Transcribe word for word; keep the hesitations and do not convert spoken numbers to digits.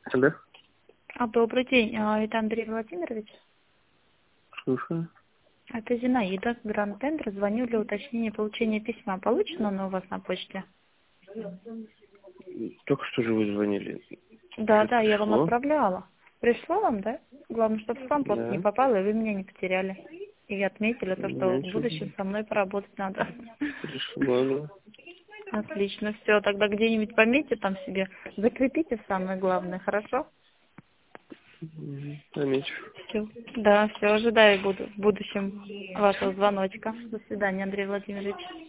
Алло, А, добрый день, а, это Андрей Владимирович. слушаю. Это Зинаида, Гранд Тендер. Звоню для уточнения получения письма. Получено оно у вас на почте? Только что же вы звонили. Да, Уже да, я вам пришло? отправляла. Пришло вам, да? Главное, чтобы спам просто не Да. попало, и вы меня не потеряли. И отметили У то, что меня в ничего будущем не со мной поработать надо. пришло, да. Отлично, все, тогда где-нибудь пометьте там себе, закрепите самое главное, хорошо? Мгм. Замечу. Все. Да, все, ожидаю буду в будущем вашего звоночка. До свидания, Андрей Владимирович.